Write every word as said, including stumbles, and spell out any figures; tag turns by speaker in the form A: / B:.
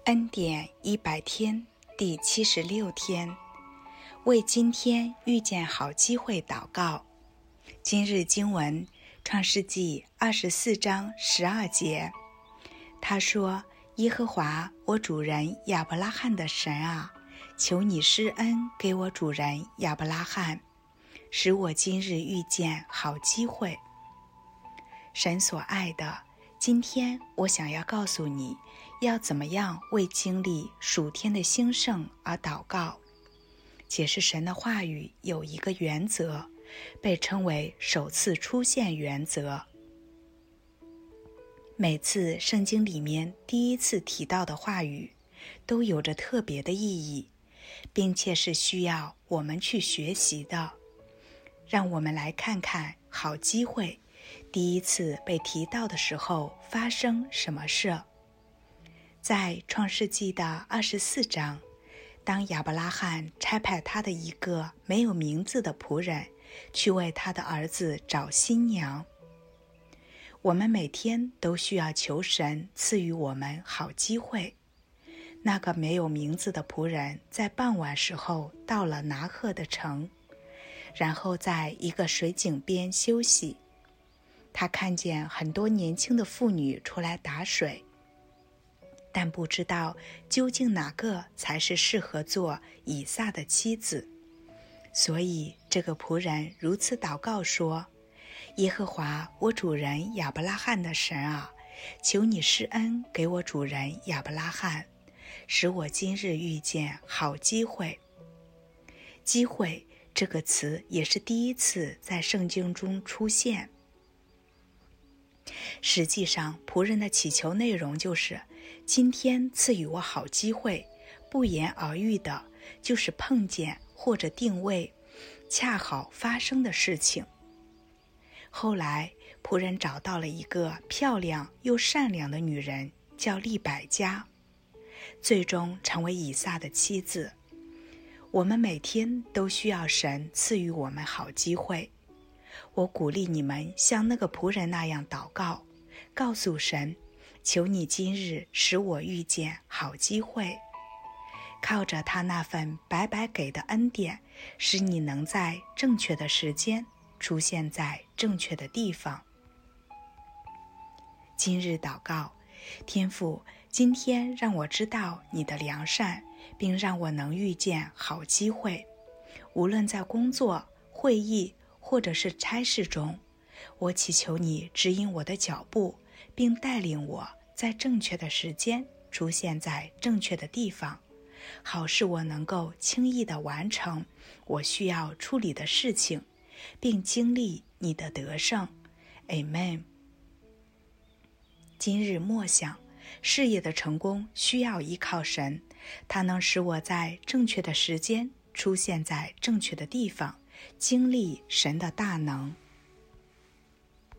A: 恩典一百天第七十六天，为今天遇见好机会祷告。今日经文创世纪二十四章十二节，他说：耶和华我主人亚伯拉罕的神啊，求你施恩给我主人亚伯拉罕，使我今日遇见好机会。神所爱的，今天我想要告诉你，要怎么样为经历属天的兴盛而祷告。解释神的话语有一个原则，被称为首次出现原则。每次圣经里面第一次提到的话语，都有着特别的意义，并且是需要我们去学习的。让我们来看看好机会第一次被提到的时候发生什么事。在创世纪的二十四章，当亚伯拉罕差派他的一个没有名字的仆人去为他的儿子找新娘。我们每天都需要求神赐予我们好机会。那个没有名字的仆人在傍晚时候到了拿鹤的城，然后在一个水井边休息。他看见很多年轻的妇女出来打水，但不知道究竟哪个才是适合做以撒的妻子。所以这个仆人如此祷告说：耶和华我主人亚伯拉罕的神啊，求你施恩给我主人亚伯拉罕，使我今日遇见好机会。机会这个词也是第一次在圣经中出现。实际上仆人的祈求内容就是今天赐予我好机会，不言而喻的就是碰见或者定位恰好发生的事情。后来仆人找到了一个漂亮又善良的女人，叫利百加，最终成为以撒的妻子。我们每天都需要神赐予我们好机会。我鼓励你们像那个仆人那样祷告，告诉神，求你今日使我遇见好机会。靠着他那份白白给的恩典，使你能在正确的时间出现在正确的地方。今日祷告，天父，今天让我知道你的良善，并让我能遇见好机会。无论在工作、会议或者是差事中，我祈求你指引我的脚步，并带领我在正确的时间出现在正确的地方，好使我能够轻易地完成我需要处理的事情，并经历你的得胜。 Amen。 今日默想，事业的成功需要依靠神，他能使我在正确的时间出现在正确的地方，经历神的大能。